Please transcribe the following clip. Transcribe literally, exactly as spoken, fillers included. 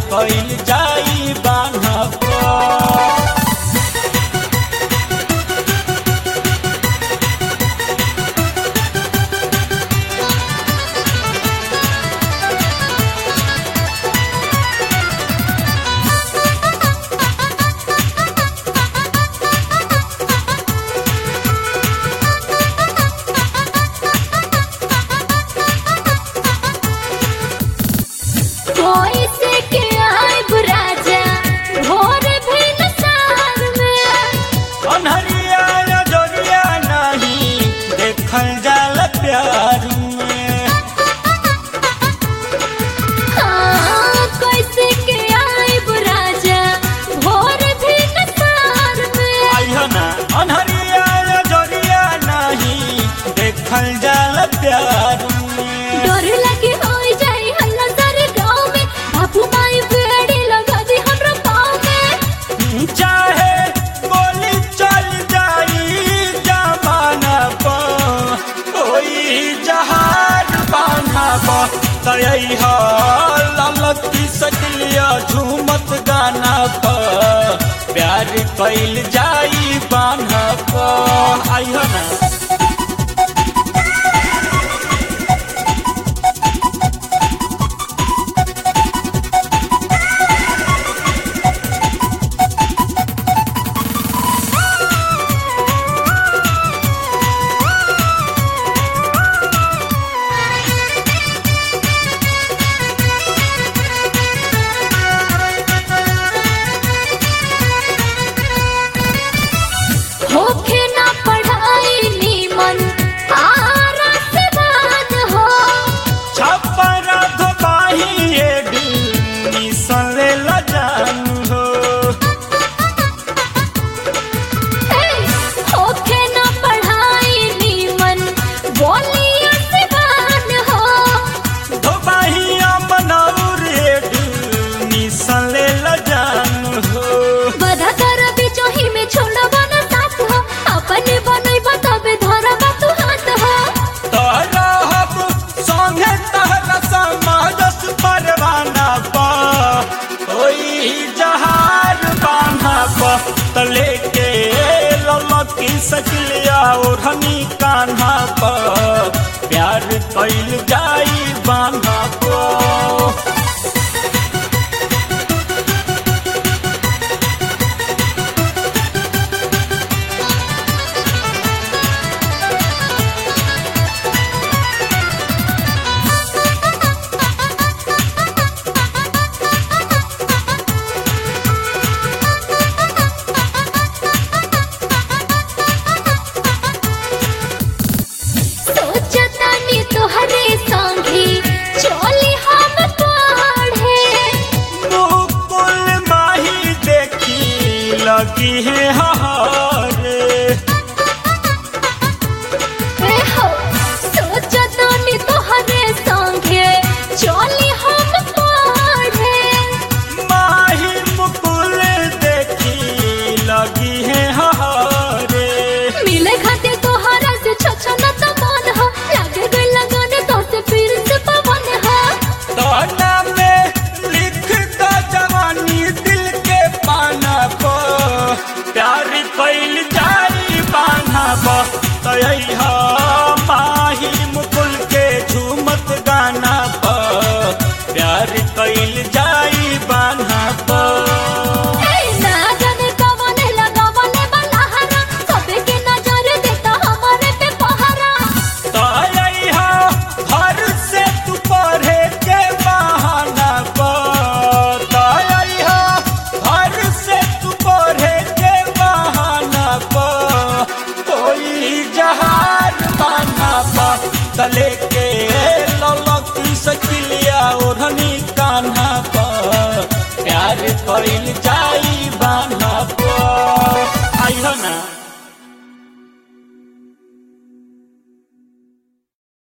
कइल जाई बान्हा पर। कोई से के आइब राजा भोर भिन सार में, कन्हरिया जोरिया नहीं देखल जाला प्यार में। हाँ कोई से के आइब राजा भोर भिन सार में। आइहो ना कन्हरिया जोरिया नहीं देखल जाला प्यार में। डर लगे हो जाई हल्ला सारे गाँव में, बाबू माई बेड़ी लगा दी हमरा पाँव में। चाहे गोली चल जाई जमाना पर, कोई जहाज बान्हा पर तयई हो ललकी सकलिया झूमत गाना पर, प्यार कइल जाई बान्हा पर। आइहो ना होखे ना पढ़ाई नीमन आरा से बात हो, छप्परा धोबाही एडी सले लजान हो। हे, होखे ना पढ़ाई नीमन बोलिया से बात हो। धोबाहिया मनौर एडी सले लजान हो। बधा कर बिचोही में छोड़ा बना साथ हो, अपने बनई बताबे धरा बात हाथ हो। तोहरा हब संगे तहरा समाजस परवाना पा, कोई जहार बान्हा पा तले के ललकी सकलिया ओढ़नी कान्हा पा, प्यार कइल जाई बान्हा पा। सोचतानी तोहरे संगी चली हम पढ़े, मुकुल माही देखी लगी है